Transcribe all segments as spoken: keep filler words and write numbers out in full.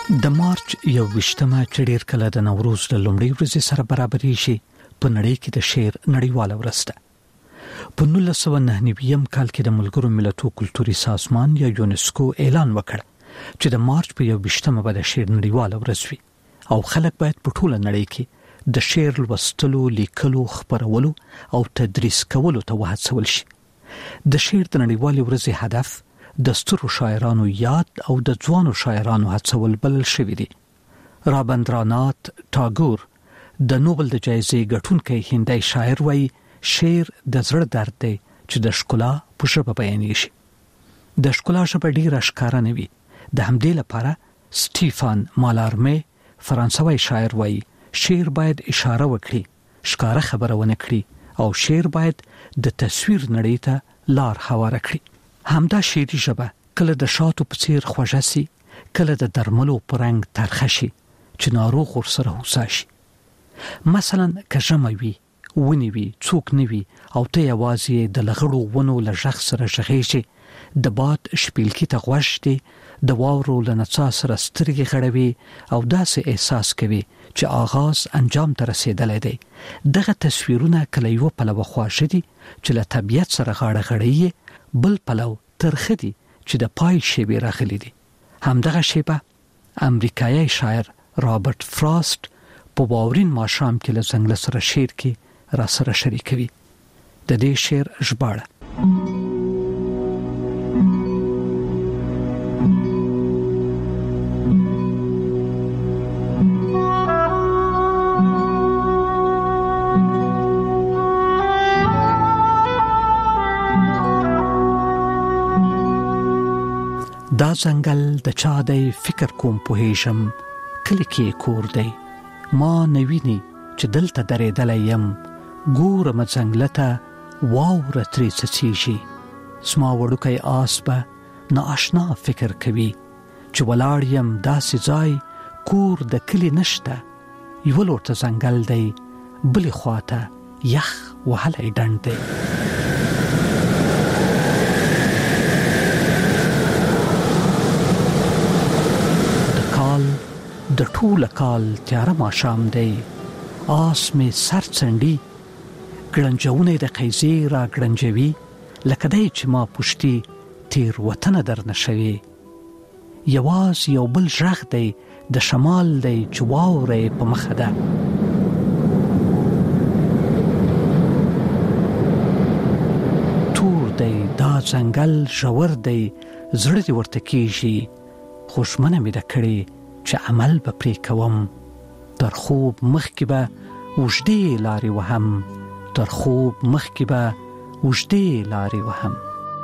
د مارچ یو ویشتمه چې ډیر کله د نوروز د لومړۍ ورځې سره برابرې شي په نړۍ کې د شعر نړیواله ورځ ده. په نولس سوه نهه نوي کال کې د ملګرو ملتونو کلتوري سازمان یا یونسکو اعلان وکړ چې د مارچ په یو ویشتمه به د شعر نړیواله ورځ وي او خلک باید په ټوله نړۍ کې د شعر لوستلو، لیکلو، خپرولو او تدریس کولو ته وهڅول شي. د شعر د نړیوالې ورځې هدف د سترو شاعرانو یاد او د ځوانو شاعرانو هڅول بلل شوی دی. رابندرانات ټاګور د نوبل د جایزې ګټونکی هندي شاعر وایي شعر د زړه درد دی چې د ښکلا په ژبه بیانېږي شي. د ښکلا ژبه ډیره ښکاره نه وي. د همدې لپاره سټیفان مالارمې فرانسوي شاعر وایي شعر باید اشاره وکړي، ښکاره خبره ونه کړي او شعر باید د تصویر نړۍ ته لار هواره کړي. همدا شعري ژبه کله د شاتو په څیر خوږه سي، کله د درملو په رنګ ترخه شي چې ناروغ ورسره هوسا شي. مثلا که ژمی وي، ونې وي، څوک نه وي او ته یوازې د لغړو ونو له غږ سره غږېږې، د باد شپیلکي ته غوږ دی، د واورو له نڅا سره سترګې غړوي او داسې احساس کوي چې آغاز انجام ته رسیدلی دی. دغه تصویرونه کله یو پلوه خواږه دي چې له طبیعت سره غاړه غړی، بل پلو ترخه دي چې د پای شیبې راغلي دي. همدغه شیبه امریکایي شاعر رابرټ فراسټ په واورین ماښام کې له ځنګله سره شعر کې را سره شریکوي. د دې شعر ژباړه دا ځنګل د چا دی فکر کوم پوهیږم، کلی کې کور دی ما نویني چې دلته درېدلی یم، ګورم ځنګله ته واوره ترې څڅېږي، زما وړوکی آس به نااشنا فکر کوي چې ولاړ یم داسې ځای کور د کلي نشته، یوه لور ته ځنګل دی بلې خواته یخ وهلی ډنډ دی. د ټوله کال تیاره ماښام دی، آس مې سر څنډي، ګړنجونی د قیزې را ګړنجوي، لکه دی چې ما پشتي تیر وطنه درنه شوي. یواز یو بل غږ دی د شمال دی چې واوره یې په مخه ده. تور دی دا ځنګل ژور دی، زړه دې ورته کېږي، خو ژمنه مې ده کړې چې عمل به پرې کوم، تر خوب مخکې به اوږدې لارې وهم، تر خوب مخکې به اوږدې لارې وهم.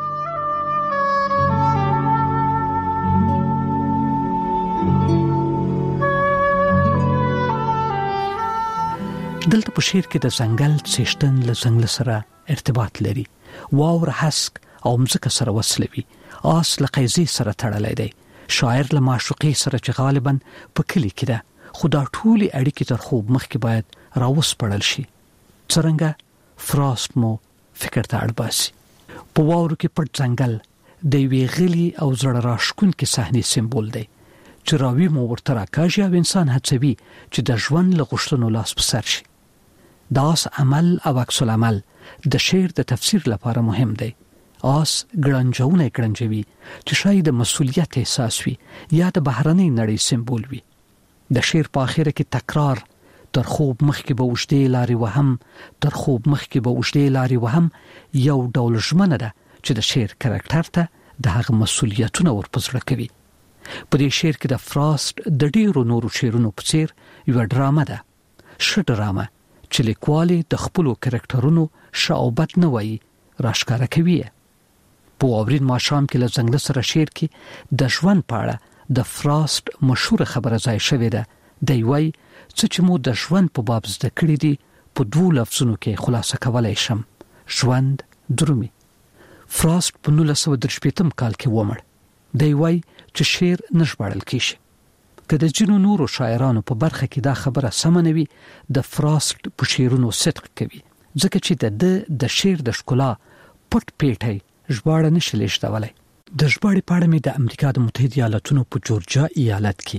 دلته په شعر کې د ځنګل څښتن له ځنګله سره ارتباط لري، واوره هسک او مځکه سره وصلوي، آس له قیزې سره تړلی دی، شاعر له معشوقې سره چې غالبا په کلی کې ده، خو دا ټولې اړیکې تر خوب مخکې باید راوسپړل شي. څرنګه فراسټ مو فکر ته اړ باسي. په واورو کې پټ ځنګل د یوې غلي او زړه راښکونکې صحنې سمبول دی چې راوي مو ورته راکاږي او انسان هڅوي چې د ژوند له غوښتنو لاس په سر شي. داس عمل او عکس العمل د شعر د تفسیر لپاره مهم دی. آس ګړنجونه ګړنجوي چې شاید د مسؤلیت احساس وي یا د بهرنۍ نړۍ سمبول وي. د شعر په اخره کې تکرار تر خوب مخکې به اوږدې لارې وهم، تر خوب مخکې به اوږدې لارې وهم یو ډول ژمنه ده چې د شعر کرکټر ته د هغه مسؤلیتونه ورپزړه کوي. په دې شعر کې د فراسټ د ډیرو نورو شعرونو په څیر یو ډرامه ده، ښه ډرامه چې لیکوال د خپلو کرکټرونو ښه او بد نه وایي، راښکاره کوي. په واورین ماښام کې له ځنګله سره شعر کې د ژوند په اړه د فراسټ مشهوره خبره ځای شوې ده. دی وایي څه چې مو د ژوند په باب زده کړي دي په دوو لفظونو کې خلاصه کولی شم: ژوند درومي. فراسټ په نولس سوه درې شپېتم کال کې ومړ. دی وایي چې شعر نه ژباړل کېږي. که د ځینو نورو شاعرانو په برخه کې دا خبره سمه نه وي، د فراسټ په شعرونو صدق کوي، ځکه چې د ده د شعر د ښکلا پټ پیټی ژباړه نشي لیږدولی. د ژباړې په اړه مې د امریکا د متحده ایالاتونو په جورجیا ایالت کې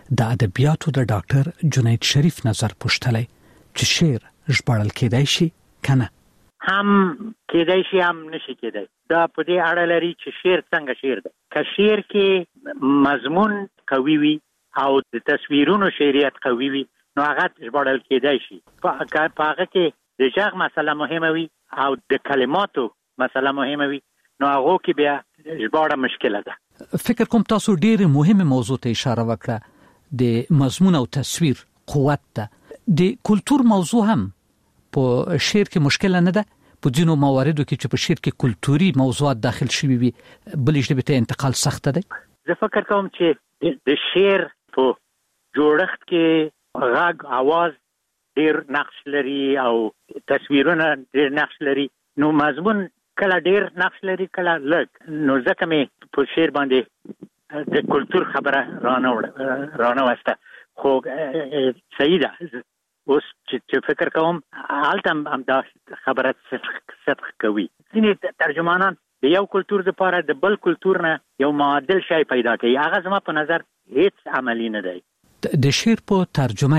د ادبیاتو د ډاکټر جنید شریف نظر پوښتلی چې شعر ژباړل کېدای شي کنه. هم کېدای شي هم نشي کېدای. دا په دې اړه لري چې شعر څنګه شعر دی. که شعر کې مضمون قوي وي او د تصویرونو شعریت قوي وي نو هغه ژباړل کېدای شي. په هغه کې د ژغ مسله مهمه وي او د کلماتو مسله مهمه وي نو هغه کې بیا ژباړه مشکله ده. فکر کوم تاسو ډېر مهمه موضوع ته اشاره وکړه، د مضمون او تصویر قوت ده. د کلتور موضوع هم په شعر کې مشکل نه ده. په ځینو مواردو کې چې په شعر کې کلتوري موضوعات داخل شوي وي بلې ژبې ته انتقال سخت دی. زه فکر کوم چې د شعر په جوړښت کې غږ اواز ډېر نقش لري او تصویرونه ډېر نقش لري، نو مضمون کله ډېر نقش لري کله لږ. نو ځکه مې په شعر باندې د کلتور خبره رانه رانه وسته. خو صحیح ده، اوس چې فکر کوم هلته هم دا خبره صدق کوي. ځینې ترجمانان د یو کلتور لپاره د بل کلتور نه یو معادل شی پیدا کوي. هغه زما په نظر هیڅ عملی نه دی. د شعر په ترجمه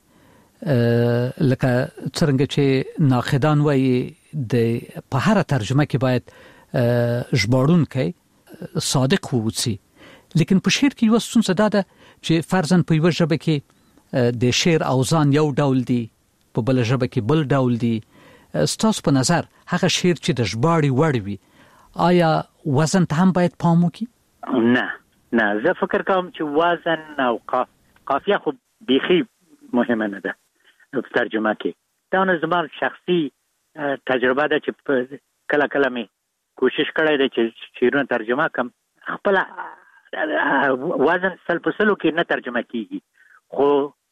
کې لکه څرنګه چې ناقدان وایي د په هر ترجمه کې باید ژباړونکی صادق ووسی، لیکن په شعر کې یو ستونزه دا ده چې فرضاً په یوه ژبه کې د شعر اوزان یو ډول دي، په بل ژبه کې بل ډول دي. ستاسو په نظر هغه شعر چې د ژباړې وړ وي آیا وزن ته هم باید پام وکړي؟ نه نه، زه فکر کوم چې وزن او قافیه خو بیخي مهمه نه ده په ترجمه کې. دا نو زما شخصي تجربه ده چې کله کله مې کوشش کړی دی چې شعرونه ترجمه کم، خپل وزن سل په سلو کې نه ترجمه کیږي. خو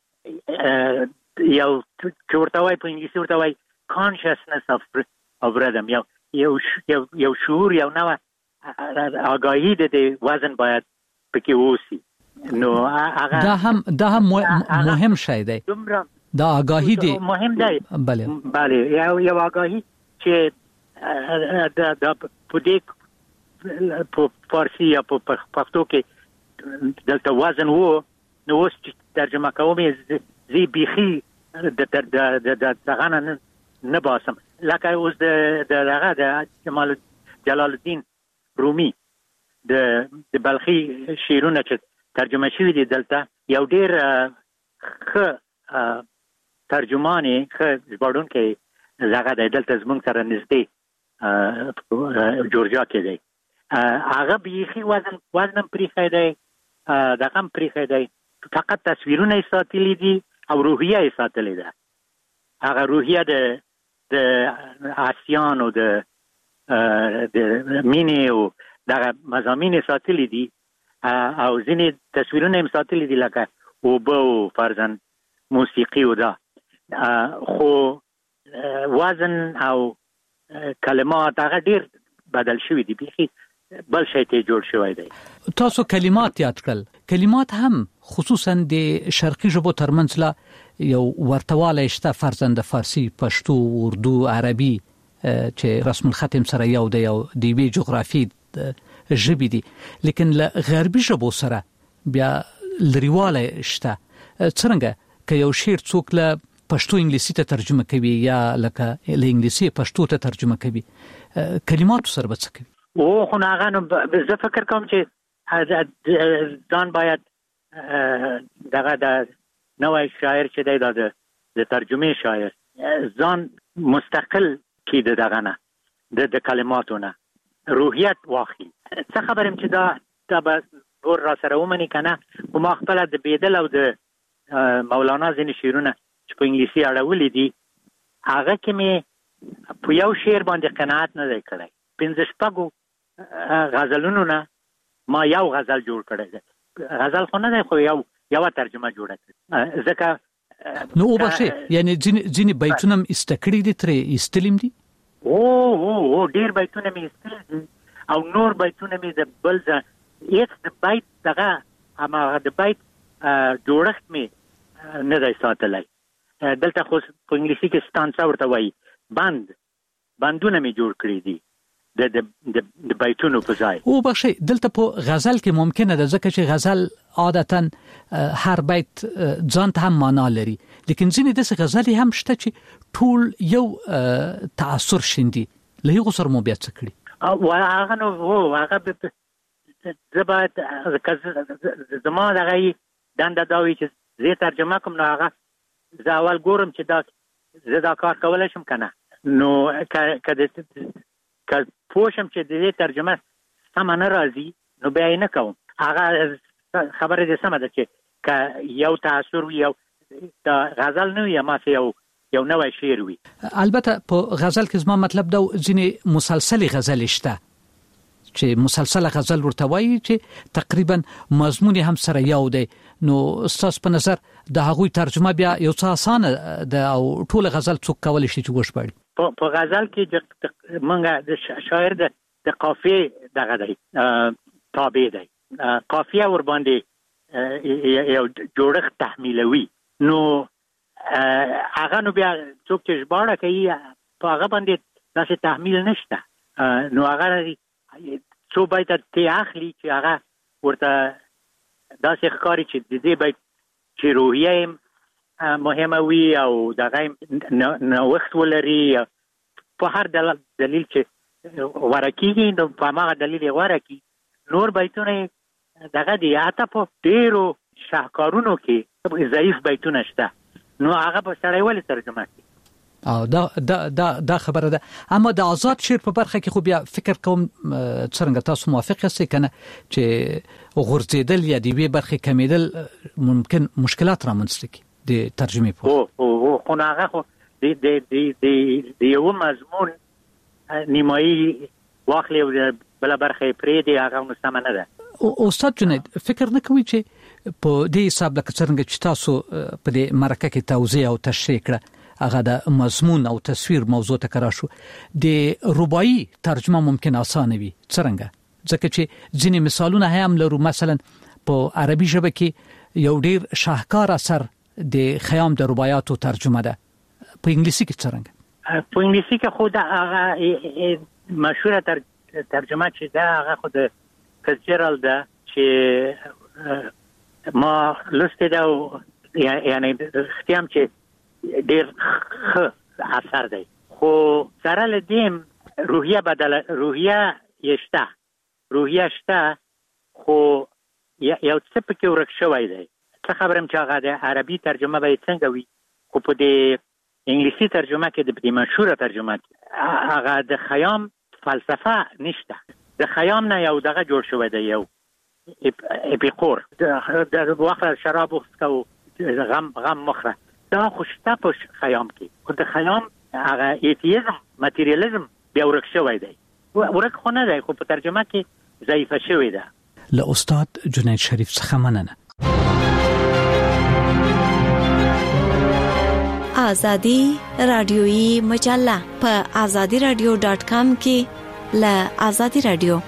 یو چې ورته وایي په انګلیسي ورته وایي consciousness of of rhythm، یو یو یو شعور، یو نوع آگاهی د وزن باید پکې اوسي. نو هغه دا هم دا هم مهم شی دی. دا آگاهی دی مهم دی. بله بله، یو یو آگاهی چې د د په دې په فارسی یا په پښتو کې دلته وزن وو، نو اوس چې ترجمه کوم زی بیخي د د د دغه نه باسم. لکه اوس د دغه د جمال جلال الدین رومي د د بلخي شعرونه چې ترجمه شوي دي دلته، یو ډېر ښه ترجمانې ښه ژباړونکی دغه دی دلته زموږ سره نږدې جورجیا کې دی. هغه بیخي وزن وزن هم پرېښی دی، دغه هم پرېښی دی، فقط تصویرونه یې ساتلي دي او روحیه یې ساتلې ده. هغه روحیه د د آسیان او د د مینې او دغه مضامین یې ساتلي دي او ځینې تصویرونه یې ساتلي دي لکه اوبه او فرضاً موسیقي او دا. خو وزن او کلمات هغه ډېر بدل شوي دي، بیخي بل شی ته جوړ شوی دی. تاسو کلمات یاد کړل. کلمات هم خصوصا د شرقي ژبو ترمنځ لا یو ورتوالی شته، فرضاً د فارسی، پښتو، اردو، عربي چې رسم الخط سره یو دی او د یوې جغرافي ژبې دي، لیکن له غربي ژبو سره بیا لرېوالی شته. څرنګه که یو شعر څوک له پښتو انګلیسي ته ترجمه کوي یا لکه له انګلیسي پښتو ته ترجمه کوي، کلماتو سره به څه کوي؟ او خو هغه نو زه فکر کوم چې ځان باید دغه د نوی شاعر چې دی دا د ترجمې شاعر ځان مستقل کړي د دغه نه د کلماتو نه روحیت واخلي. څه خبر یم چې دا دا به ور را سره ومني که نه. خو ما خپله د بیدل او د مولانا ځینې شعرونه چې په انګلیسي اړولي دي هغه کې مې په یو شعر باندې قناعت نه دی کړی. پنځه شپږو غزلونو نه ما یو غزل جوړ کړی دی. غزل خو نه دی خو یو یوه ترجمه جوړه کړې. ځکه نو وبخښئ، یعنی ځینې بیتونه هم ایسته کړي دي، ترې ایستلي هم دي؟ او او او ډېر بیتونه مې ایستلي دي او نور بیتونه مې د بل ځای هېڅ د بیت دغه هماغه د بیت جوړښت مې نه دی ساتلی. دلته خو په انګلیسي کې ستانسه ورته وایي، بند بندونه مې جوړ کړي دي د د د بیتونو په ځای. او بخشي دلته په غزل کې ممکنه ده ځکه چې غزل عادتاً هر بیت ځان ته هم معنا لري، لیکن ځینې داسې غزلې هم شته چې ټول یو تاثر شیندي. له هغو سره مو بیا څه کړي؟ او هغه نو هو هغه زبات زما دغه دنده دا وي چې زه ترجمه کوم، نو هغه زه اول ګورم چې دا زه دا کار کولی شم که نه. نو که که پوه شم چې د دې ترجمه سمه نه راځي نو بیا یې نه کوم. هغه خبره دې سمه ده چې که یو تاثر وي، یو دا غزل نه وي، ماسې یو یو نوی شعر وي. البته په غزل کې زما مطلب دا ځینې مسلسلې غزلې شته چې مسلسله غزل ورته وایي چې تقریبا مضمون هم سره یو دی. نو ستاسو په نظر د هغوی ترجمه بیا یو څه اسانه ده او ټول غزل څوک کولی شي چې وشبړي؟ په غزل کې موږ د شاعر د قافیې دغه دی تابع دی، قافیه ور باندې یو جوړښت تحمیلوي. نو هغه نو بیا څوک چې ژباړه کوي په هغه باندې داسې تحمیل نشته. نو هغه څو بیته تی اخلي چې هغه ورته داسې ښکاري چې د دې بیت چې روحیه مهمه وي او دغه نوښت ولري په هر دلیل چې غوره کېږي، نو په هماغه دلیل یې غوره کړي. نور بیتونه دغه دي، حتی په ډېرو شاهکارونو کې ضعیف بیتونه شته، نو هغه به سړی ولې ترجمه کړي؟ او دا دا دا دا خبره ده. اما د آزاد شعر په برخه کې خو بیا فکر کوم څنګه تاسو موافق یاست کنه چې غورځیدل یا د وی برخه کمیدل ممکن مشکلات رامنځته کوي د ترجمه په؟ او او خو هغه خو د د د د یو مضمون نیمایي واخلې او بل برخه پرې دی، هغه مستمنه ده. او استاد جنید فکر نه کوي چې په دې حساب لکه څنګه چې تاسو په دې مرکه کې توضیح او تشریح کړه هغه د مضمون او تصویر موضوع ته کرا شو، د رباعي ترجمه ممکن اسانه وي څنګه؟ ځکه چې ځینې مثالونه هم لرو، مثلا په عربي ژبه کې یو ډیر شاهکار اثر د خیام د رباعیاتو ترجمه ده، په انګلیسي کې څنګه؟ په انګلیسي کې خو دا هغه مشهوره تر ترجمه چې دا هغه خو د فیتزجرالد ده چې ما لسته ده، یعنی ختیام چې ډیر ښه اثر دی، خو سره له دې روحیه بدله روحیه یشته روحیه شته خو یو څه پکې ورک شوی دی. څه خبرم چې هغه د عربي ترجمه به څنګه وي، خو په دې انګلیسي ترجمه کې د دې مشهوره ترجمه کې هغه د خیام فلسفه نشته. د خیام نه یو دغه جوړ شوی دی، یو اپیقور د واخره شراب وڅښه غم غم مخره، دا خوشته په خیام کې. خو د خیام هغه ایتیزم ماتریالیزم بیا ورک شوی دی، ورک خو نه دی، خو په ترجمه کې ضعیفه شوی ده. له استاد جنید شریف څخه مننه. آزادی رادیویی مجله په آزادی رادیو ډاٹ کام کې له آزادی رادیو.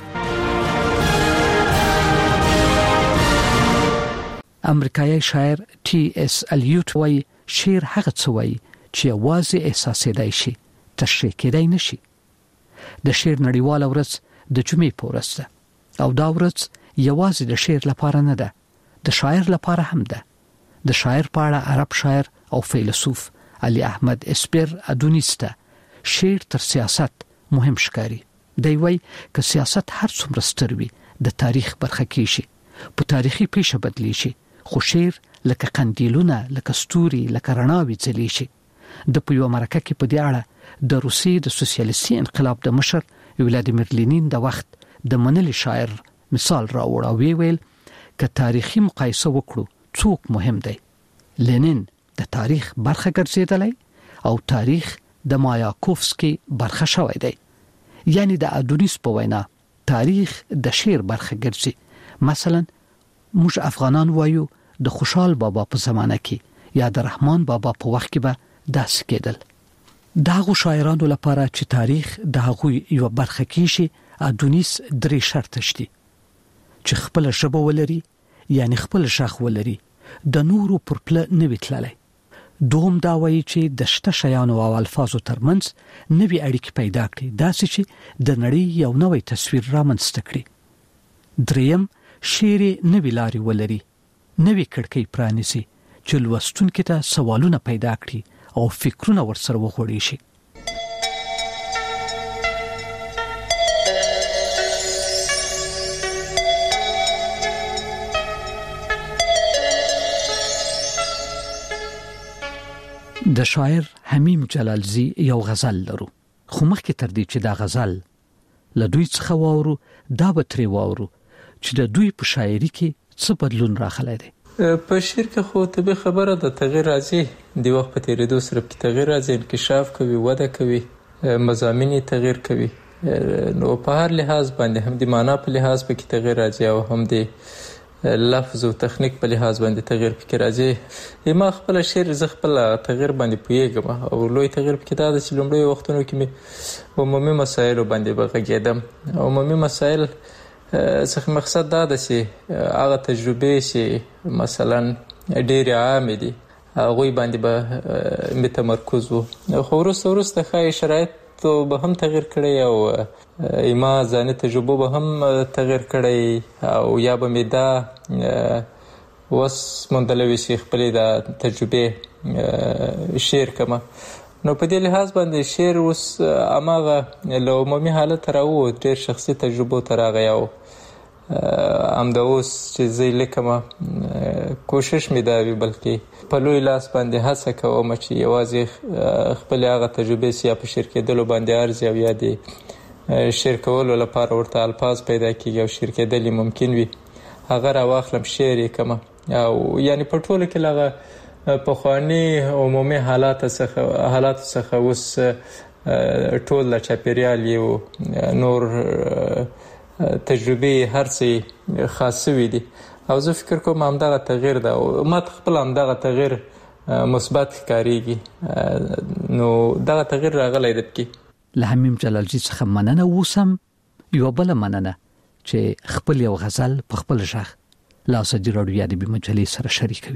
امریکایي شاعر ټي اس الیوت وایي شعر هغه څه وایي چې یوازې احساسېدای شي، تشریح کېدای نشي. د شعر نړیواله ورځ د جمعې په ورځ ده او دا ورځ یوازې د شعر لپاره نه ده، د شاعر لپاره هم ده. د شاعر په اړه عرب شاعر او فیلسوف علي احمد اسپر ادونیس ته شعر تر سیاست مهم ښکاري. دی وایي که سیاست هر څومره ستر وي د تاریخ برخه کېږي، په تاریخي پیښه بدلیږي، خو شعر لکه قندیلونه، لکه ستوري، لکه رڼاوي ځلې شي. د په یو مرکه کې په دې اړه د روسیې د سوسیالیستي انقلاب د مشر ولادیمیر لینین د وخت د منلي شاعر مثال راوړ او وی ویل که تاریخي مقایسه وکړو څوک مهم دی؟ لینین د تاریخ برخه ګرځیدلی او تاریخ د مایاکوفسکی برخه شوی دی. یعنی د ادونیس په وینا تاریخ د شعر برخه ګرځي. مثلا موږ افغانان وایو د خوشحال بابا په زمانه کې یا د رحمان بابا په وخت کې به داسې کېدل. دغه شاعرانو لپاره چې تاریخ د هغوی یو برخه کېږي، ادونیس درې شرط شته چې خپل ژبه ولري، یعنی خپل شاخ ولري، د نورو پر پله نه وتللی، دوم دا وایي چې د شته شیانو او الفاظو ترمنځ نوې اړیکې پیدا کړي، داسې چې د نړۍ یو نوې تصویر رامنځته کړي. دریم، شعر نوې لارې ولري، نوې کړکۍ پرانیسي چې لوستونکو ته سوالونه پیدا کړي او فکرونه ورسره وغوړي شي. د شاعر حمیم جلالزی یو غزل لرو، خو مخکې تر دې چې دا غزل له دوی څخه واورو، دا به ترې واورو چې د دوی په شاعري کې څه بدلون راغلی دی. په شعر کې خو طبیعي خبره د تغییر راځي، د وخت په تیریدو سره په تغییر راځي، انکشاف کوي، وده کوي، مضامین تغییر کوي. نو په هر لحاظ باندې هم د معنا په لحاظ په کې تغییر راځي او هم د لفظ او تخنیک په لحاظ باندې تغییر پکې راځي. ما خپل شعر زه خپل تغییر باندې پوهیږم او لوی تغییر پکې دا د چې لومړی وختونو کې مې عمومي مسایلو باندې بغږېدم. عمومي مسایل څخه مقصد دا ده چې هغه تجربې چې مثلا ډېرې عامې دي هغوی باندې به مې تمرکز و، خو وروسته وروسته ښایي شرایط به هم تغییر کړی او ایما ځاني تجربو به هم تغییر کړی او یا به مې دا وس موندلی وي چې خپلې دا تجربې شعر کړمه. نو په دې لحاظ باندې شعر اوس هماغه له عمومي حالت راووت، ډېر شخصي تجربو ته راغی او همدا اوس چې زه یې لیکمه کوشش مې دا وي بلکې په لوی لاس باندې هڅه کوم چې یوازې خپلې هغه تجربې چې یا په شعر کېدلو باندې ارزي او یا د شعر کولو لپاره ورته الفاظ پیدا کېږي او شعر کېدل یې ممکن وي، هغه راواخلم شعر یې کړمه. او یعنې په ټولو کې له هغه پخواني عمومي حالاتو څخه حالاتو څخه اوس ټول د چاپېریال یو نور تجربې هر څه خاص شوي دي او زه فکر کوم همدغه تغییر ده او ما ته خپل همدغه تغییر مثبت ښکارېږي. نو دغه تغییر راغلی دی پکې. له حمیم جلالزی څخه مننه. اوسم یوه بله مننه چې خپل یو غزل په خپل غږ له ازادي راډیو ادبي مجلې سره شریکوي.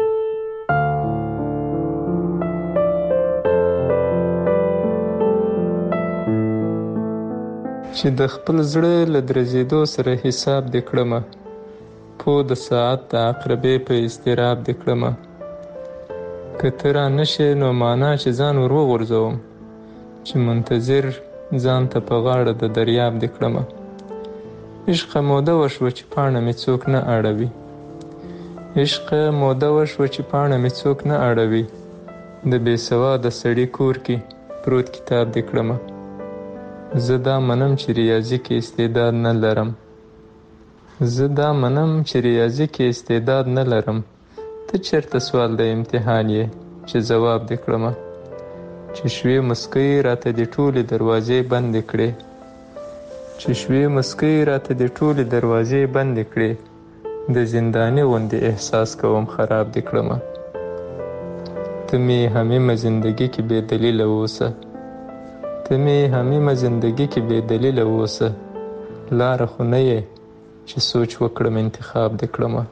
چې د خپل زړه له درزېدو سره حساب دې کړمه، پو د ساعت د عقربې په اضطراب دې کړمه. که ته را نشې نو معنا چې ځان ور وغورځوم، چې منتظر ځان ته په غاړه د دریاب دې کړمه. عشقه موده وشوه چې پاڼه مې څوک نه اړوي، عشقه موده وشوه چې پاڼه مې څوک نه اړوي. د بې سواده سړي کور کې پروت کتاب دې کړمه. زه دا منم چې ریاضي کې استعداد نه لرم، زه دا منم چې ریاضي کې استعداد نه لرم. ته چېرته سوال د امتحان یې چې ځواب دې کړمه. چې شوې مسکۍ راته دې ټولې دروازې بندې کړې، چې شوې مسکۍ راته دې ټولې دروازې بندې کړې. د زنداني غوندې احساس کوم خراب دې کړمه. ته مې همېمه زندګي کې بې دلیله اوسه، ته مې همېمه زندګي کې بې دلیله اوسه. لاره خو نه یې چې سوچ وکړم انتخاب دې کړمه.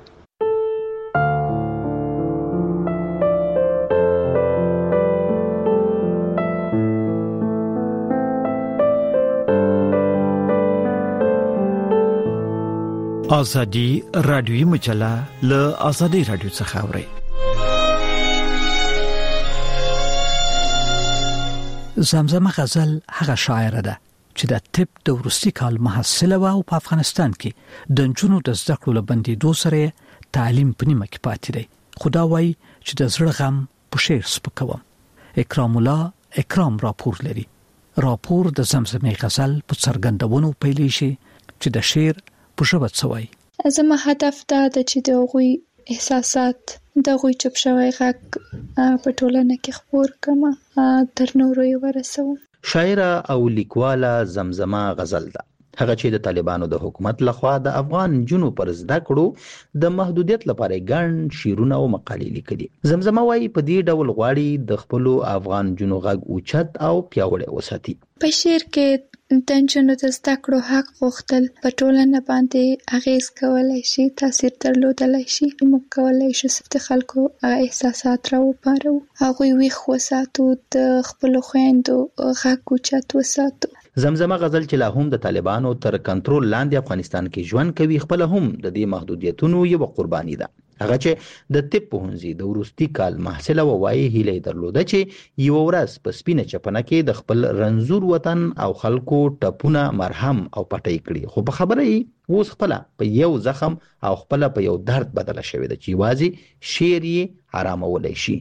ازادي رادیوي مجله له ازادي رادیو څخه اوري. زمزمه غزل هغه شاعره ده چې د طب د وروستي کال محصله و او په افغانستان کې د نجونو د زده کړو لبندې دو سره تعلیم په نیمه کې پاتې دی. خدا وایي چې د زړه غم په شعر سپکوم. اکرام الله اکرام راپور لري. راپور د زمزمه غزل په څرګندونو پیلې شي چې د شعر په ژبه څوي. زما هدف دا ده چې د غوي احساسات د غوي چپ شوی غږ په ټولنه کې خپور کما تر نورو یې ورسوم. شاعره او لیکواله زمزمه غزل ده، هغه چې د طالبانو د حکومت لخوا د افغان جنو پر زده کړو د محدودیت لپاره ګڼ شعرونه او مقالې لیکلي. زمزمه وايي په دې ډول غواړي د خپل افغان جنو غږ اوچت او پیاوړی وساتي. په شعر کې د نجونو د زده کړو حق غوښتل په ټولنه باندې اغیز کولی شي، تاثیر درلودلی شي. موږ کولی شو د خلکو احساسات راوپارو، هغوی ویښ وساتو، د خپلو خویندو غږ اوچت وساتو. زمزمه غزل چې لا هم د طالبانو تر کنټرول لاندې افغانستان کې ژوند کوي، خپل هم د دې محدودیتونو یو قرباني ده. هغه چې د طب پوهنځي د وروستي کال محصله و وایي هیله درلوده چې یو ورځ په سپینه چپنه کې د خپل رنځور وطن او خلکو ټپونه مرهم او پټۍ کړي، خو په خبره یې اوس خپل په یو زخم او خپل په یو درد بدله شوې ده چې یوازې شعر یې آرامولی شي.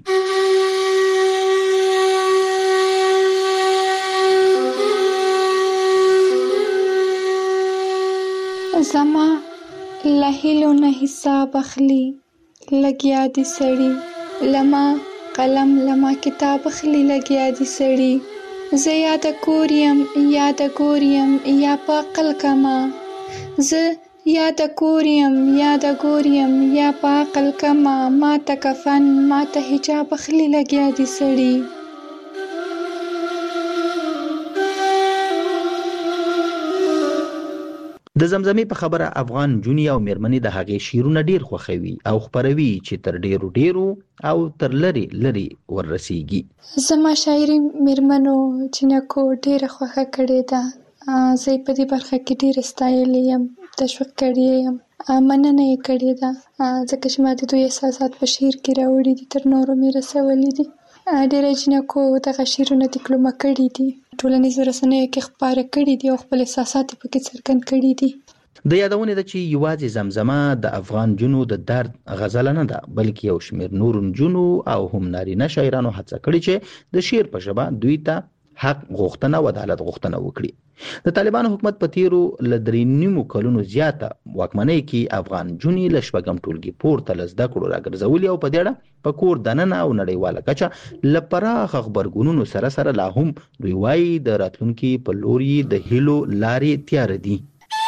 زما له هیلو نه حساب اخلي لګیا دي سړي، لما قلم لما کتاب اخلي لګیا دي سړي. زه یا د کور یم یا د ګور یم یا په عقل کما، زه یا د کور یم یا د ګور یم یا په عقل کما، ما ته کفن ما ته حجاب اخلي لګیا دي سړي. د زمزمې په خبره افغان جونی او میرمنې د هغې شعرونه ډیر خوښوي او خپروي چې تر ډیرو ډیرو او تر لري لري وررسیږي. زما شاعري میرمنو جنکو ډیره خوښه کړې ده. زه په دې برخه کې ډیره ستایلې یم، تشویق کړې یم، مننه یې کړې ده، ځکه چې ما د دوی احساسات په شعر کې راوړي دي، تر نورو مې رسولي دي. ډیره جنکو دغه شعرونه ډیپلومه کړي دي، ټولنیزو رسنیو کې خپاره کړي دي او خپل احساسات په کې څرګند کړي دي. د یادونه ده چې یوازې زمزمه د افغان جنو د درد غزل نه ده، بلکې یو شمیر نور جنو او هم نارینه شاعرانو هڅه کړې چې د شعر په ژبه دوی ته حق غوښتنه او عدالت غوښتنه وکړي. د طالبانو حکومت په تیرو ل درې نیمو کلونو زیاته واکمنۍ کې افغان جونی له شپږم ټولګي پورته له زده کړو راګرځولي او په دې اړه په کور دننه او نړیواله کچه له پراخ غبرګونونو سره سره لا هم دوی وایي د راتلونکي په لور یې د هیلو لارې تیار دي.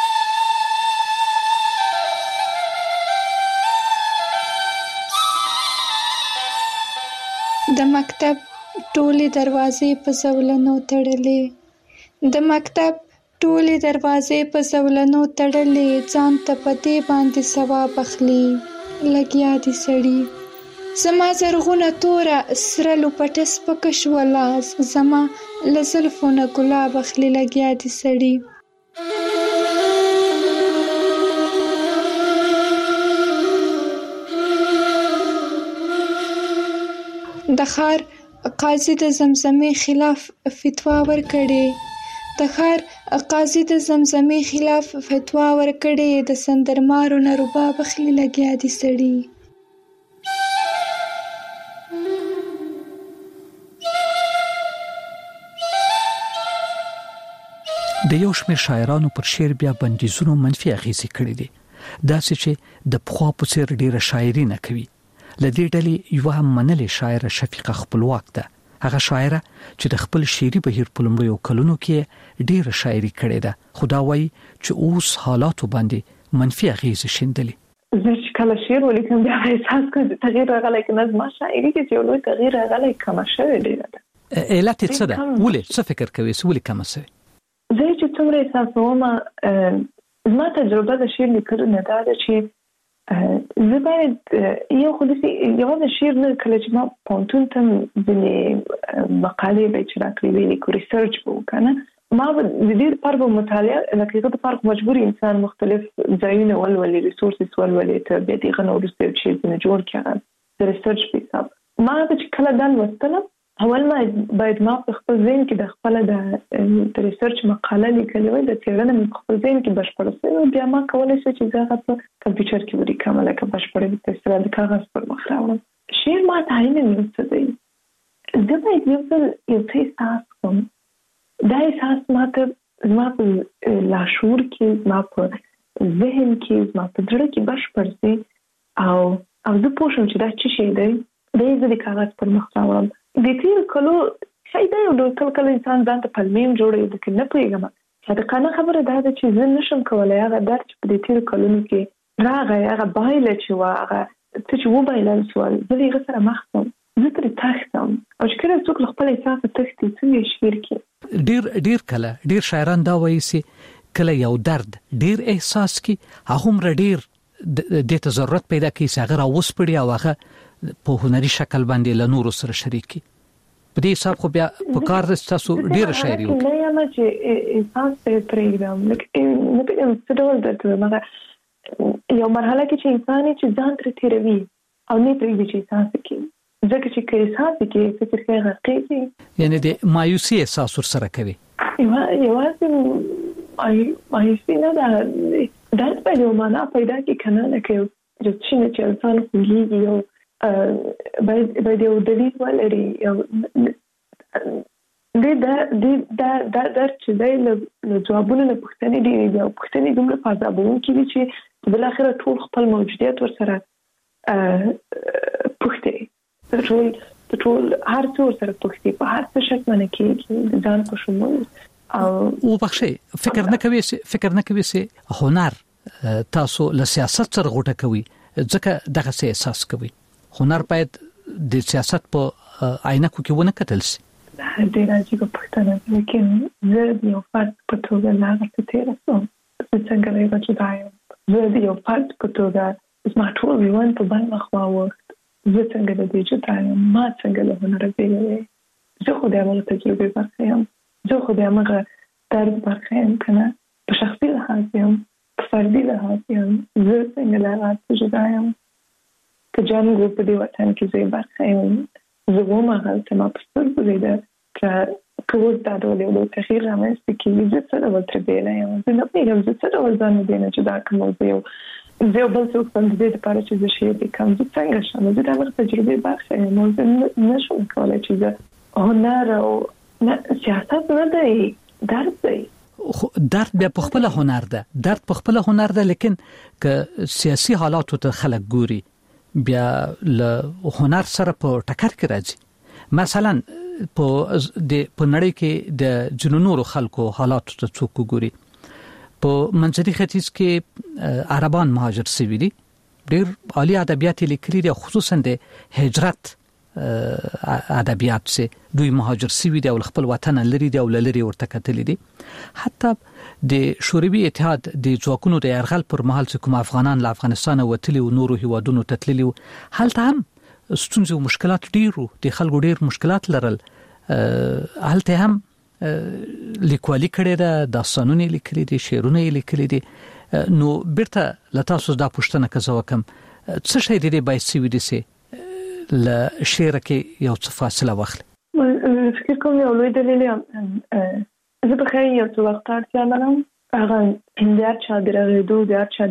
د مکتب ټولې دروازې په زولنو تړلې، د مکتب ټولې دروازې په زولنو تړلې، ځان ته په دې باندې ثواب اخلي لګیا دي سړي. زما زرغونه توره سره لوپټه سپکه شوله، زما له زلفو نه ګلاب اخلي لګیا دي سړي. د ښار قاضي د زمزمې خلاف فتوا ورکړې، د ښار قاضي د زمزمې خلاف فتوا ورکړې، د سندرمارو نه رباب اخلي لګیا دي سړي. د یو شمېر شاعرانو پر شعر بیا بندیزونو منفي اغیزې کړې دي، داسې چې د پخوا په څېر ډېره شاعري نه کوي. له دې ډلې یوه هم منلې شاعره شفیقه خپلواک ده، هغه شاعره چې د خپل شعري بهیر په لومړیو کلونو کې ډېره شاعري کړې ده، خو دا وایي چې اوس حالاتو باندې منفي اغیزې شیندلي. زه چې کله شعر ولیکم بیا احساس کوم چې تغییر راغلی، که نه زما شاعري کې چې یو لوی تغییر راغلی، کمه شوې ډېره ده. علت یې څه ده؟ ولې څه فکر کوې چې ولې کمه شوې؟ زه چې څومره احساسوم، زما تجربه د شعر لیکلو نه دا ده چې زه باید یو خو داسې یوازې شعر نه، کله چې ما پوهنتون ته ځینې مقالې به یې چې راکړې وې لیکو، ریسرچ به وکړه نه، ما به د دې لپاره به مطالعه لکه هغه دپاره خو مجبور انسان مختلف ځایونه ولولي، ریسورسز ولولي، ته بیا د هغه نه وروسته یو شعر ځینې جوړ کړي هغه د ریسرچ په حساب. ما هغه چې کله دا لوستله، اول ما باید ما په خپل ذهن کې د خپله د ریسرچ مقاله لیکلې وای، د څېړنه مې په خپل ذهن کې بشپړه شوې، بیا ما کولی شو چې زه هغه په کمپیوټر کې ولیکم، لکه بشپړه په اصطلاح د کاغذ پر مخ راوړم. شعر ما ته عیناً یو څه دی، زه باید یو ځل یو څه احساس کړم، دا احساس ما ته زما په لاشعور کې، زما په ذهن کې، زما په زړه کې بشپړ شي او او زه پوه شم چې دا څه شی دی، دا یې زه د کاغذ پر مخ راوړم. د تېرو کلو شاید دا یو ډول کله کله انسان ځان ته پلمې هم جوړوي، لکه نه پوهېږم. صادقانه خبره دا ده چې زه نشم کولی هغه درد چې په دې تېرو کلونو کې راغی، هغه بایله چې وه، هغه څه چې وبایلل شول، زه د هغه سره مخ شم، زه ترې تښتم، او چې کله څوک له خپل احساسه تښتي څنګه یې شعر کې ډیر ډیر کله ډیر شاعران دا وایي چې کله یو درد ډیر احساس کی هغه ډیر د ته ضرورت پیدا کوي چې هغه راوسپړي او هغه په هنري شکل باندې له نورو سره شریکي. په دې حساب خو بیا په کار د تاسو ډیر شاعري وکړي. نه یم چې احساس په پرېږدم لکه نه پیږم څه ډول درته مګر یو مرحله کې چې انسان چې ځان تر تیروي او نه پرېږدي چې احساس کوي ځکه چې کې احساس کوي فکر کوي غرقېږي یعنی د مایوسي احساس ورسره کوي. یو یوازې آی مایوسي نه ده درد په یو معنا پیدا کوي کنه لکه چې چې انسان خوږي یو باید باید یو دلیل ولري یو د د د د د چې د جوابونو له پوښتنې دی یو پوښتنې دومره فاضابون کې چې بل اخر ټول خپل موجودیت ورسره پوښتې ټول ټول هر څور سره پوښتې په هر څه شک باندې کې ځان په شمول او بخښه فکر نه کوي فکر نه کوي چې هنر تاسو له سیاست سره غوټه کوي ځکه دغه څه احساس کوي. هنر باید د سیاست په عینکو کې ونه کتل شي. ډېر عجیبه پوښتنه ده لیکن زه یو فرد په توګه لا غوښتل تیر سم څنګه لري چې دا زه یو فرد په توګه زما ټول ژوند په بل مخ وخت زه څنګه د دې چې دا ما څنګه له هنر پیلې زه خو د عمل تجربه برخه یم زه خو د عمل درد برخه یم کنه په شخصي لحاظ یم په فردي لحاظ یم زه څنګه له هغه جدا یم که جنګ په دې وطن کې زه برخه یم زه ومه هلته ما په سترګو لیده که کوز دا ډول یو تغییر رامنځته کېږي زه څه ډول ترې بیله یم زه نه پوهېږم زه څه ډول ځان مې نه جدا کړم او زه یو زه یو بل څوک هم د دې دپاره چې زه شعر لیکم زه څنګه شم زه د هغه تجربې برخه یم او زه نه شم کولی چې زه هنر او سیاست نه دی درد دی. درد بیا په خپله هنر ده درد په خپله هنر ده لیکن که سیاسي حالاتو ته خلک ګوري بیا له هنر سره په ټکر کې راځي. مثلا په د په نړۍ کې د جنو نورو خلکو حالاتو ته څوک ګوري په منځني ختیځ کې عربان مهاجر شوي دي ډېر عالی ادبیات لیکلي دي خصوصا د هجرت ادبیات سي دوی مهاجر شوي دي او خپل وطن لري دي او لري ورته کتلي دي. حتی د شوروي اتحاد د ځواکونو د یرغل پر مهال چې کوم افغانان له افغانستان وتلي او نورو هیوادونو ته تللي هلته هم ستونزې او مشکلات ډیرو د خلکو ډیر مشکلات لرل هلته هم لیکوالي کړي ده داستانونه لیکلي دي شعرونه لیکلي دي. نو بیرته لتاسو دا پوښتنه کوم کوم څه شي د دې باعث وي دي سي ل شعر کې یو څه فاصله واخلي. فکر کوم یو لوی دلیل زه به خیر یو څه وخت اړتیا لرم هغه د هر چا د رغېدو د هر چا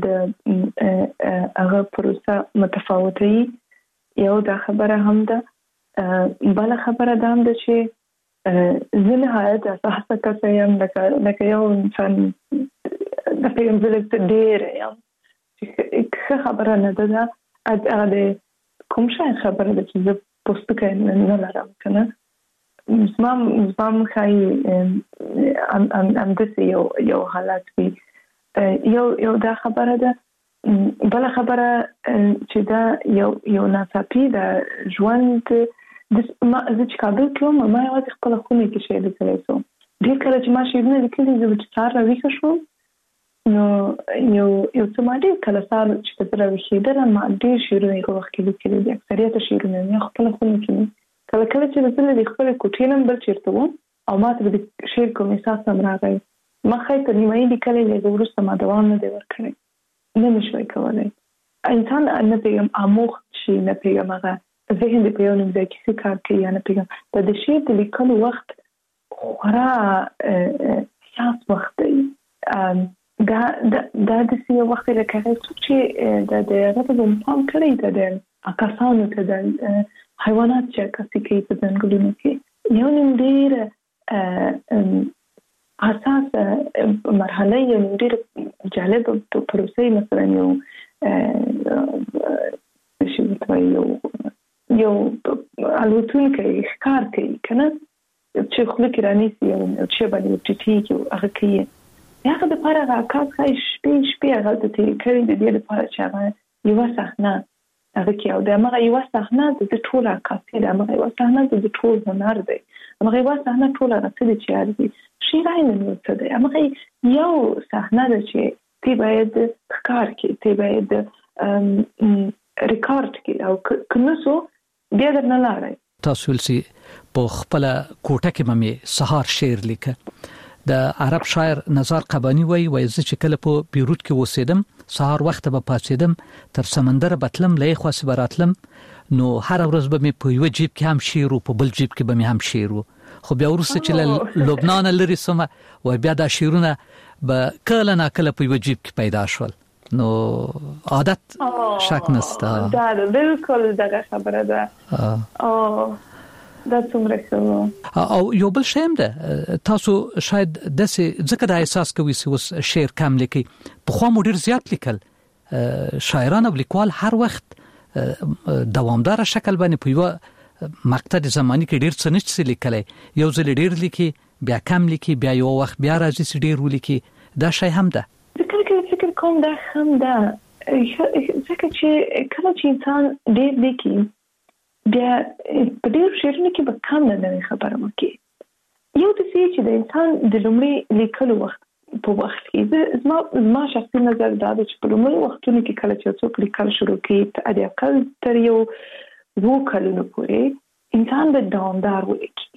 د هغه پروسه متفاوته وي. یو دا خبره هم ده بله خبره دا هم ده چې زه نهایت حساسه کسه یم لکه یو انسان د پیغمبر ډېر یم چې ښه خبره نه ده ده هغه د کوم شی خبره ده چې زه پوستکی نه لرم که نه زما زما ښایي همداسې یو یو حالت وي. یو یو دا خبره ده بله خبره چې دا یو یو ناڅاپي ده ژوند زه چې کابل تلم ما یوازې خپله خونې کې شعر لیکلی سوم ډېر کله چې ما شعرونه لیکلي زه به چې سهار راویښه شوم نو یو یو څه ما ډېر کله سهار چې په زه راویښېدلم ما ډېر شعرونه یې په وخت کې لیکلي دي اکثریته شعرونه مې خپله خونې کې مې کله کله چې زه له خپلې کوټې نه بل چېرته وم او ما ته د شعر کوم احساس هم راغی ما ښایي تر نیمایي لیکلی دی وروسته ما دوام نه دی ورکړی نه مې شوی کولی. انسان نه پیږم آموخت شي نه پیږم هغه ذهن د په یو نیم ځای کې څه کار کوي یا نه پیږم دا د شعر د لیکلو وخت خورا حساس وخت دی. دا دا داسې یو وخت دی لکه هغه څوک چې د هغه ته به پام کړی ده د کسانو ته د حیوانات چې عکاسي کوي په ځنګلونو کې یو نیم ډېر حساس مرحله یو نیم ډېر جالب پروسه مثلا یو شي وتوي یو یو الوتونکی ښکار کوي که نه چې خوله کې رانیسي یو چې باندې ټیټېږي هغه کوي هغه دپاره هغه عکاس ښایي شپې شپې هغه هلته تېرې کړي د دې لپاره چې هغه یوه صحنه هغه کې او د هغه یو صحنه د ټول عکاسي د هغه یو صحنه د ټول هنر دی هغه یو صحنه ټول راځي چې ارزي شي راینه نو څه دی هغه یو صحنه ده چې تی باید ښکار کې تی باید ریکارډ کې او کنوسو بیا درنه لاړای تاسو ولسی په خپل کوټه کې مې سهار شعر لیکه د عرب شاعر نزار قبانی وای وای چې کله په بیروت کې وسیدم سهار وخت به پاتېدم تر سمندر بتلم لې خاص براتلم نو هر ورځ به مې په یو جیب کې هم شعر او په بل جیب کې به مې هم شعر خو بیا ورسته چې لبنان لري سمه وای بیا دا شعرونه به کله نه کله په یو جیب کې پیدا شول نو عادت شک نسته دا بالکل دغه خبره ده او دا څومره ښه او یو بل شیم ده تاسو شاید داسې ځکه د احساس کوي چې شعر کم لیکي په خو مو ډیر زیات لیکل شاعران او لیکوال هر وخت دوامدار شکل باندې په یو مقطع زمانی کې ډیر څه نشي لیکلای یو ځل ډیر لیکي بیا کم لیکي بیا یو وخت بیا راځي چې ډیر ولیکي دا شی هم ده فکر کوم دا هم ده ځکه چې کله چې انسان ډیر لیکي بیا په ډیر شعرونو کې به کم نه خبره وکړي یو د څه چې د انسان د لومړي لیکلو وخت په وخت کې زما زما شخصي نظر دا دی چې په لومړي وختونو کې کله چې څوک لیکل شروع کوي ته د عقل تر یو وو کلونو پورې انسان به دوامدار ولیکي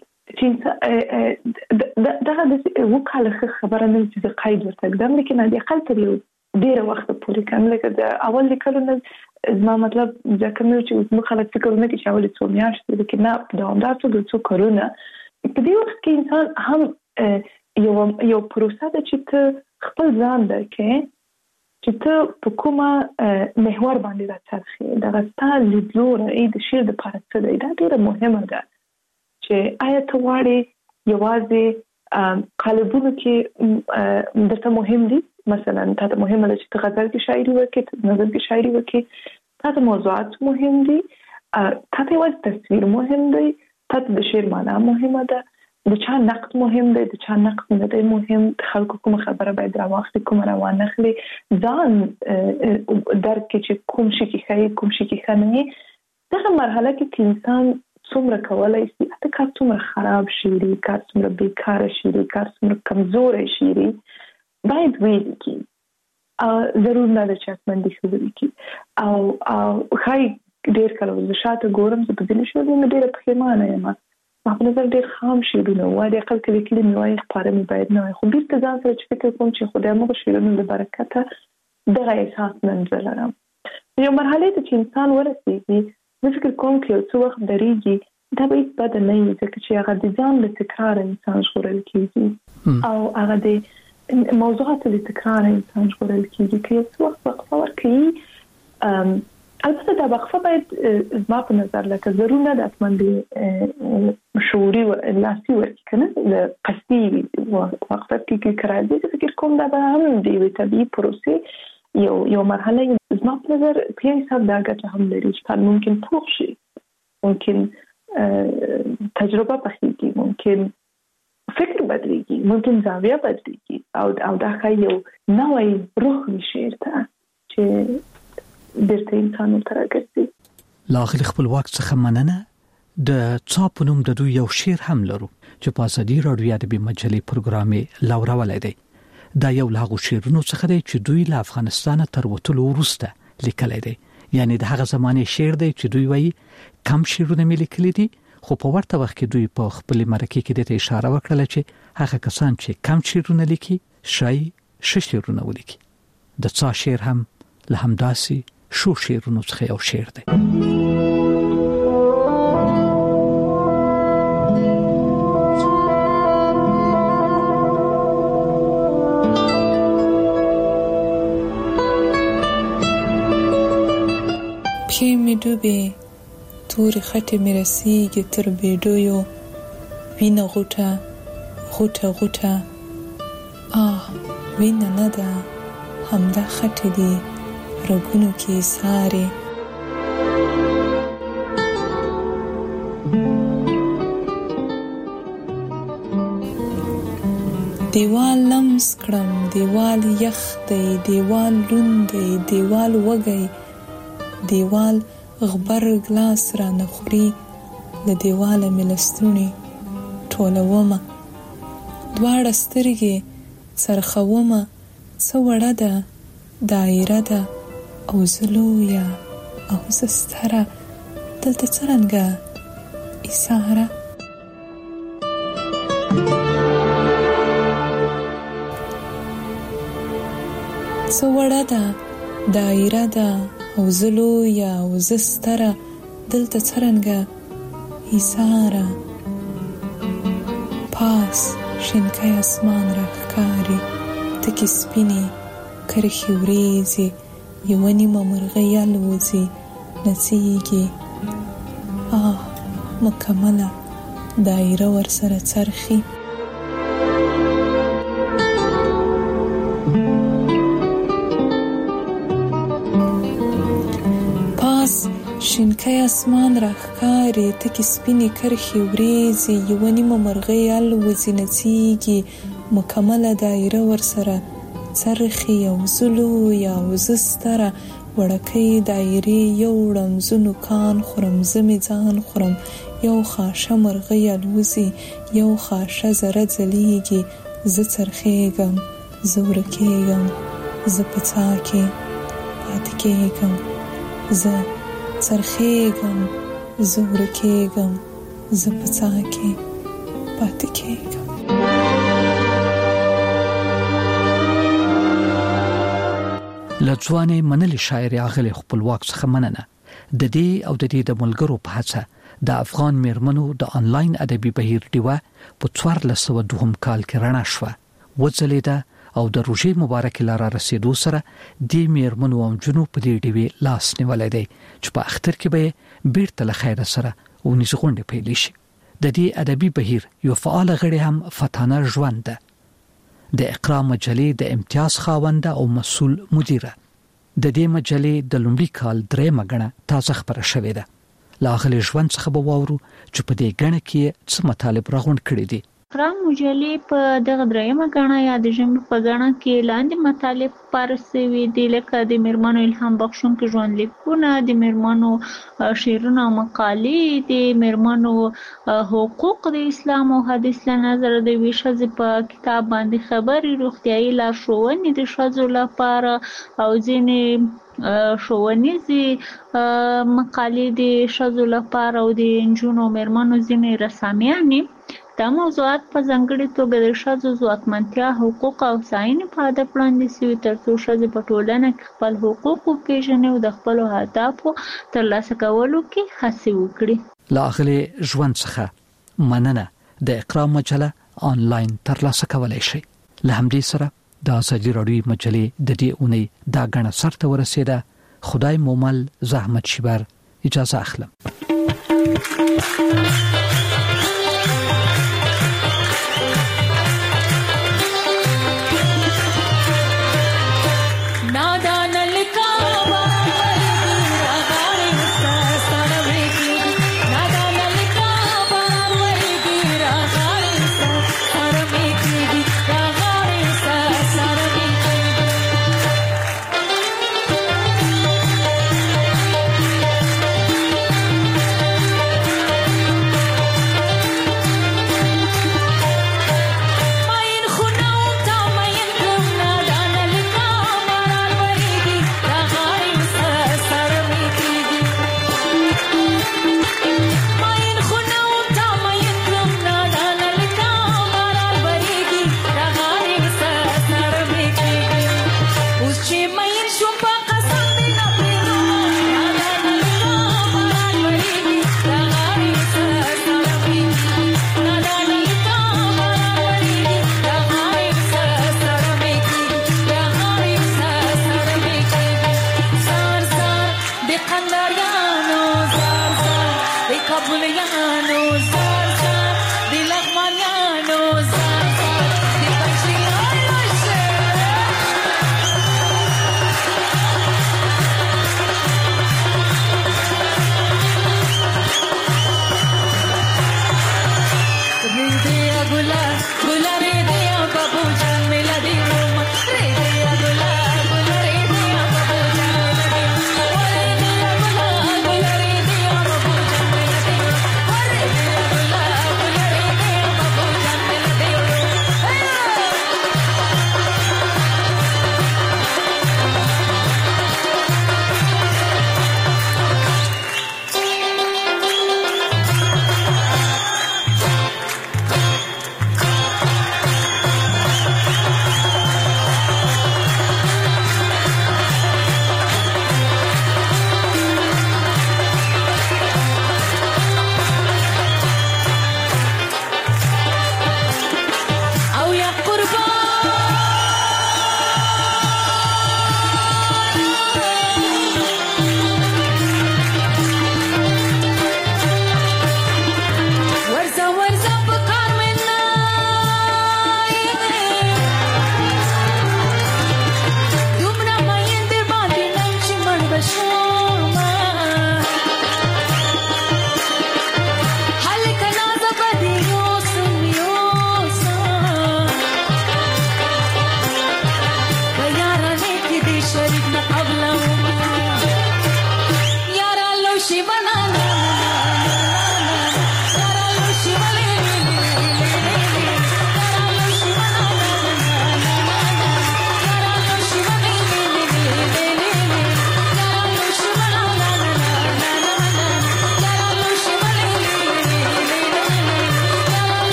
چې دغه د وو کاله خبره نه چې د قید ورته ګدام لیکن د عقل تر یو ډیر وخت پورې کوم لکه د اول لیکلو نه زما مطلب ځکه مې چې موږ خلک فکر نه کوي چې اول څو میاشتې لیکن نه دوامدار څو څو کارونه په دې وخت کې انسان هم یو یو پروسه ده چې ته خپل ځان درکې چې ته په کومه محور باندې راځې دا غوښتل لیدلوره د شعر د لپاره څه دی دا ډیره مهمه ده چې آیا ته واړې یوازې قالبونو کې درته مهم دي مثلا ته مهمه ده چې ته غزل کې شاعري وکړې ته نظم کې شاعري وکړې ته موضوعات مهم دي ته یوازې تصویر مهم دی ته د شعر معنا مهمه ده د چا نقد مهم دی د چا نقد نه دی مهم خلکو کوم خبره باید راوخلي کوم روان نخلي ځان درک چې کوم شي کې خیر کوم شي کې خنه دغه مرحله کې انسان څومره کولای شي اته کار څومره خراب شي کار څومره بیکاره شي کار څومره کمزور شي باید ویل کی او ضرور نه د چاکمندي خبرې کی او او خای ډیر کله د شاته ګورم چې په دې شو د ډیره پښیمانه یم ما په نظر ډیر خام شیرونه و د عقل کې کلمې وایي خبره مې باید نه خو بیرته ځان سره چې فکر کوم چې خدای موږ شیرونه د برکته دغه احساس منځ لرم یو مرحله ته چې انسان ورسېږي زه فکر کوم چې یو څو وخت درېږي دا به هیڅ بد نه وي ځکه چې هغه د ځان له تکرار انسان ژغورل کېږي او هغه د موضوعات له تکرار انسان ژغورل کېږي که یو څو وخت وقفه ورکوي البته دا وقفه باید زما په نظر لکه ضرور نه د اتمنډي شعوري و لاسي ورکړي کنه د قصدي وقفه کې کراځي فکر کوم دا به هم دی وي طبيعي پروسې یو یو مرحله زما په نظر په یوه حساب دا ګټه هم لري چې ممکن پوښ شي ممکن تجربه پخېږي ممکن فکر بدلېږي ممکن زاویه بدلېږي او او دا ښایي یو نوی روح وي شعر ته چې درته انسان ترګرځي لاغلی خپلواک څخه مننه د څاپونم د دوی یو شعر هم لرو چې په ازادي رادیو ادبي مجلې پروګرامي لاورا ولایدي دا یو لاغو شعرونو څخه دی چې دوی له افغانستان تر وټلو وروسته لیکلی دی یعنی د هغه زمانه شعر دی چې دوی وایي کم شعرونه مې لیکلي دي خو په ورته وخت کې دوی په خپل مرکه کې د اشاره وکړه چې هغه کسان چې کم شعرونه لیکي شای ش شعرونه ولیکي د څا شعر هم له همداسي شو شعرونو څخه یو شعر دی پښې مې ډوبې تورې خټې مې رسېږي تر بیډیو وینه غوټه غوټه غوټه آه وینه نه ده همدا خټې دي رګونو کې ساري دیوال لمس کړم دیوال یخ دی دیوال لوند دی دیوال وږی دیوال غبر ګلاس را نخوري له دیواله مې لستوڼي ټولومه دواړه سترګې څرخومه څه وړه ده دایره ده او زه لویه او زه ستره دلته څرنګه ایساره څه وړه ده دایره ده او زه لویه او زه ستره دلته څرنګه ایساره پاس شینکی اسمان راښکاري تکې سپینې کرښې وریځې یوه نیمه مرغۍ الوځي نڅیږي آه مکمله دایره ورسره څرخي پاس شینکی اسمان راښکاري تکې سپینې کرښې وریځې یوه نیمه مرغۍ الوځي نڅیږي مکمله دایره ورسره څرخي او زه لویه او زه ستره وړکۍ دایرې یو وړم زه نوکان خورم زه مې ځان خورم یو خاشه مرغۍ الوځي یو خاشه ذره ځلیږي زه څرخېږم زه ورکېږم زه په څاه کې پاتې کېږم زه څرخېږم زه ورکېږم زه په څاه کې پاتې کېږم لځوانې منلې شاعر اغلې خپلواک څخه مننه د دې او د دې د ملګرو په هڅه د افغان میرمنو د انلاین ادبي بهیر ډیوه په څوارلس سوه دوه کال کې رڼا شوه وځلیده او د روژې مبارک لاره رسیدو سره د میرمنو او جنو په دې ډیوه لاس نیولای دی چې په اختر کې به بیرته له خیر سره ونیس غونډه پیل شي د دې ادبي بهیر یو فعال غړي هم فتانه ژوند ده د اقرا مجلې د امتیاز خاوند او مسؤل مدیره د دې مجلې د لومړي کال درې مګنه تازه خبره شوې ده لاغله ژوند څخه به وورو چې په دې غنه کې څه مطالب راغونډ کړي دي اقرا مجلې په دغه درېمه غاڼه یا د ژمي په غاڼه کې لاندې مطالب پارسوي دي لکه د میرمنو الهام بخښونکي ژوند لیکونه د میرمنو شعرونه او مقالې د میرمنو حقوق د اسلام او حدیث له نظر د ویشز په کتاب باندې خبري روغتيایي لارښوونې د ښځو لپاره او ځینې ښوونیزې مقالې د ښځو لپاره او د نجونو میرمنو ځینې رسامیانې دا موضوعات په ځانګړې توګه د ښځو ځواکمنتیا حقوق او ځایونه په هدف وړاندې شوي ترڅو ښځې په ټولنه کې خپل حقوق وپېژني او د خپلو اهدافو ترلاسه کولو کې هڅې وکړي له اغلې ژوند څخه مننه د اقرا مجله آنلاین ترلاسه کولی شئ له همدې سره د ازادي راډیو مجلې د دې اونۍ دا غاڼه سرته ورسېده خدای مومل زحمت شبر اجازه اخلم Gula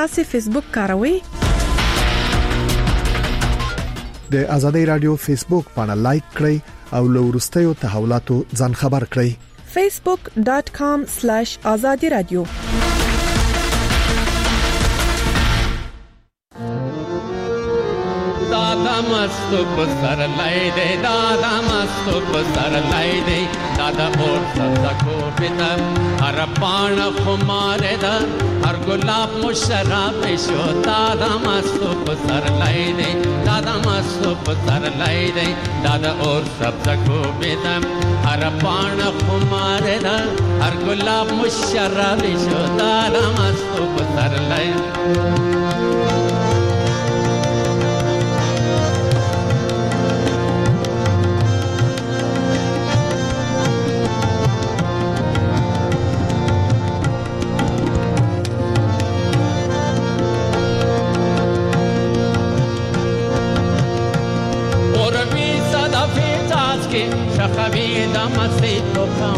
تاسو فیسبوک کاروئ؟ د آزادۍ رادیو فیسبوک باندې لایک کړئ او له ورستیو تحولاتو ځان خبر کړئ. facebook dot com slash azadi radio. दादा मस्त पसर लाई दे दादा मस्त पसर लाई दे दादा और सदा को बिना हर पान खुमारे दा हर गुलाब मुशराब शो दादा मस्त पसर लाई दे दादा मस्त पसर लाई दे दादा और सदा को बिना हर पान खुमारे दा हर गुलाब मुशराब शो दादा मस्त पसर लाई شخوی دمستی تو کم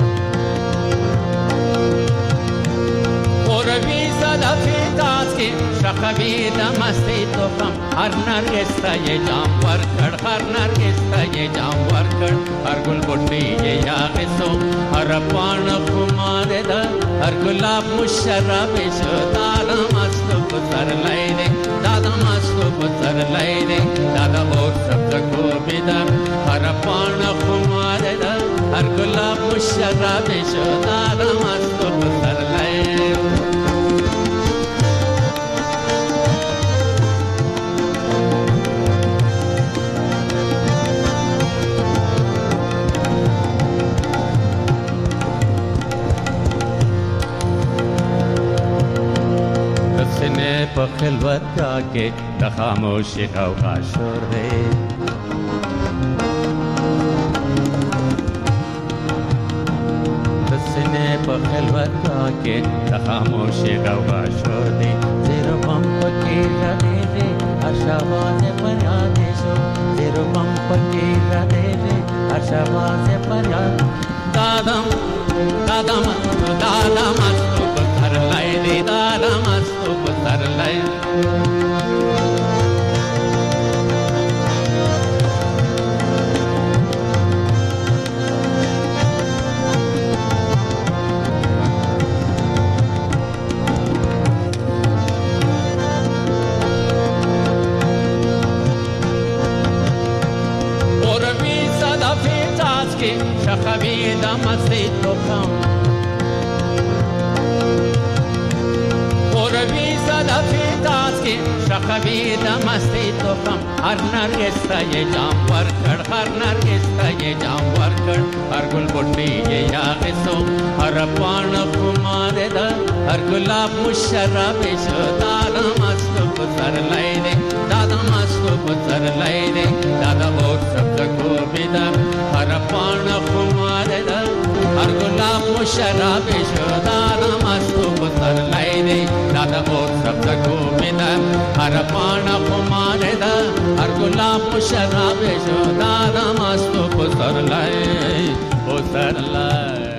قروی صدفی داز کی شخوی دمستی تو کم هر نرگس تا یہ جام ورکڑ هر نرگس تا یہ جام ورکڑ هر گل بٹی یہ یاغسو هر پان خمار دا هر گلاب مشرب شو دادا مستو پسر لائی دے دادا مستو پسر لائی دے دادا اور سب تکو بیدم هر پان خمار دا هر گلاب مشرب شو دادا مستو پسر لائی دے په خلوت کې د خاموشي غوغا شور دی د سینې په خلوت کې د خاموشي غوغا شور دی زیرو بم پکې راځي دی اشواز فریاد شو زیرو بم پکې راځي دی اشواز فریاد دادم دادم دادم مستو پر لای دی دادم مستو پر لای شخوی دمستی تو کم قروی صدفی تاز کی شخوی دمستی تو کم هر نرگس تا یہ جام ورکڑ هر نرگس تا یہ جام ورکڑ هر گل بٹی یہ یاغسو هر پان خمار دا هر گلاب مشرب شو دادا مستو پسر لائی دے دادا مستو پسر لائی دے دادا اور سب تکو بیدم هر پان خمار دا هر گلاب مشرب شو دادا مستو پسر لائی دے دادا اور سب تکو بیدم هر پان خمار دا هر گلاب مشرب شو دادا مستو پسر لائی پسر لائی